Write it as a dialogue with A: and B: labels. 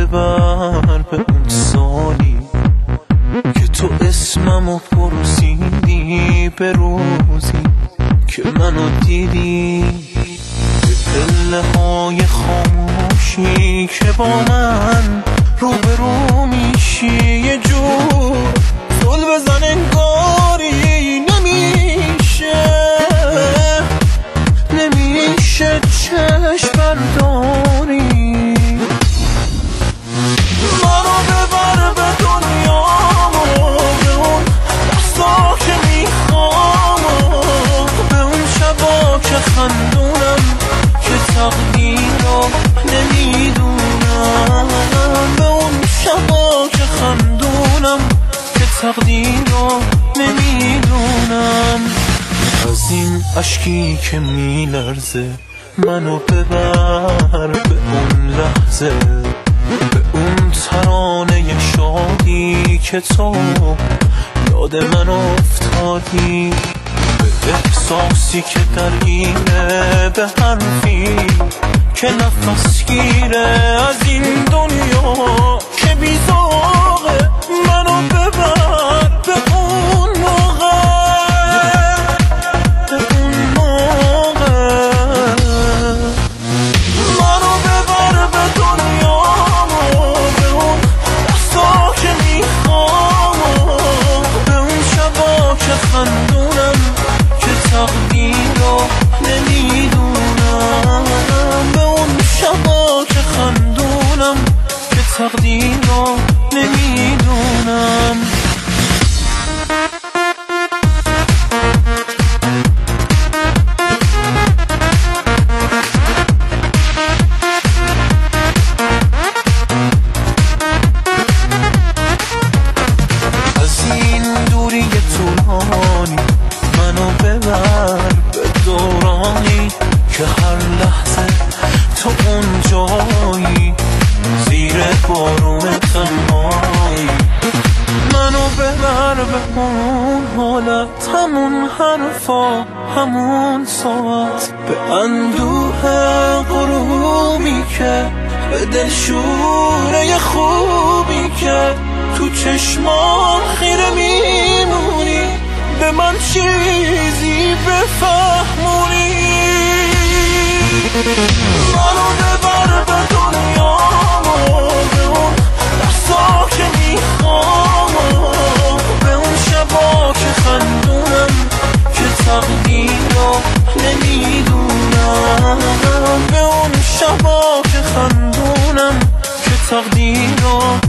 A: ببر به اون سالی که تو اسممو پرسیدی، به روزی که منو دیدی، به پله های خاموشی که با من روبرو میشی. یه جور زل بزن انگاری نمیشه چشم برداری. منو ببر به دنیامو، به اون دستا که میخوام، به اون شبا که خندونم که تقدیرو نمیدونم، به اون شبا که خندونم که تقدیرو نمیدونم. از این اشکی که میلرزه منو ببر به اون لحظه، به اون ترانه شادی که تو یاد من افتادی، به احساسی که درگیره، به حرفی که نفس گیره از این دنیا که بیزاغه. منو ببر به اون موقع، به اون موقع. منو ببر به دنیامو، به اون دستا که میخوام، به اون شبا که خندونم که تقدیرو نمیدونم، به اون شبا که خندونم که تقدیرو نمیدونم. از این دوری طولانی منو ببر به دورانی که هر لحظه تو اون جایی، زیر بارون تنهایی. منو ببر به اون حالت، همون حرفا، همون ساعت، به اندوه غروبی که به دلشوره خوبی که تو چشمان خیره میمونی، به من چیزی بفهمونی. منو ببر به دنیامو، به اون دستا که میخوام، به اون شبا که خندونم که تقدیرو نمیدونم، به اون شبا که خندونم که تقدیرو